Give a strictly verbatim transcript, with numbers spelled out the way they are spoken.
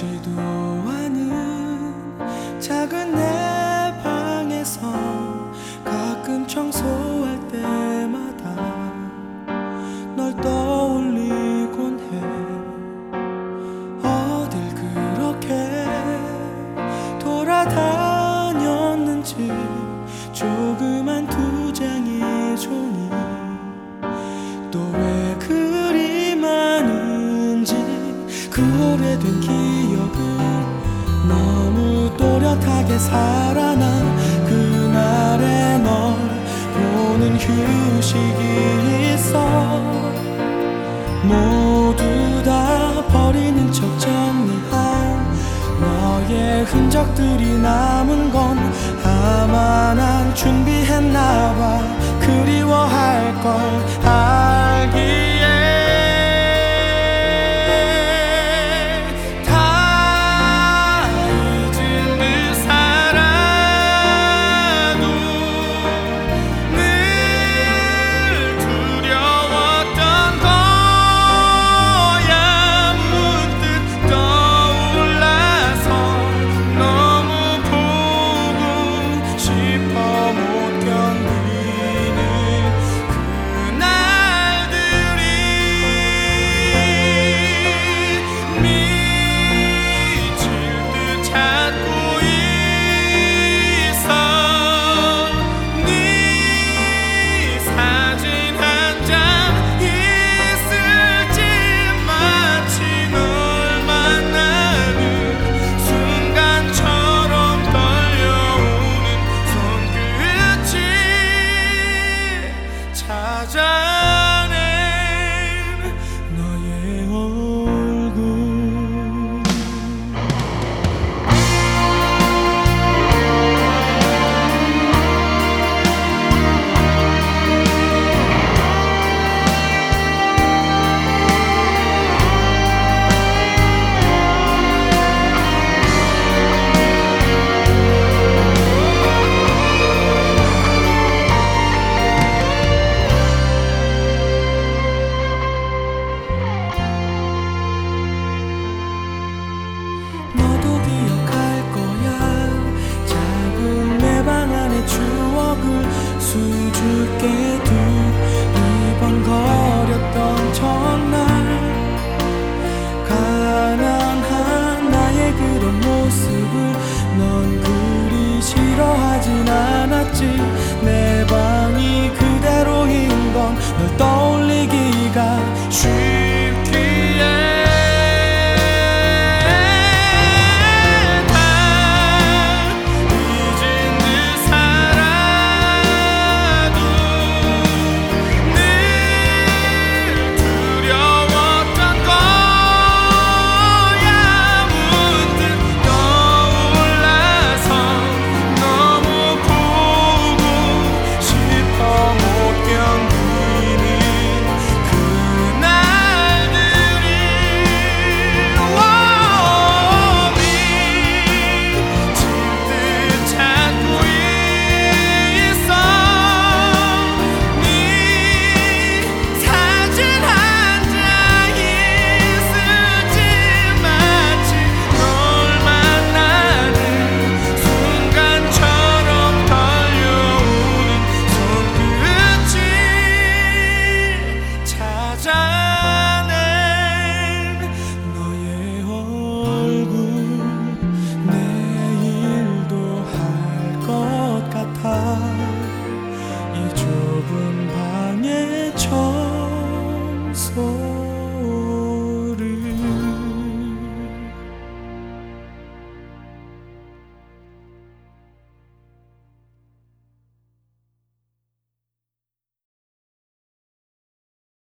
보지도 않은 작은 내 방에서 가끔 청소할 때마다 널 떠올리곤 해. 어딜 그렇게 돌아다녔는지 조그만 두 장의 종이 또 왜 그리 많은지 그 오래된 기억을 너무 또렷하게 살아난 그날의 널 보는 휴식이 있어. 모두 다 버리는 척 정리한 너의 흔적들이 남은 건 아마 난 준비했나봐. 그리워할 걸 알기에 수줍게 두리번거렸던 첫날 가난한 나의 그런 모습을 넌 그리 싫어하진 않았지. 내 방이 그대로인 건 널 떠올리기가 쉽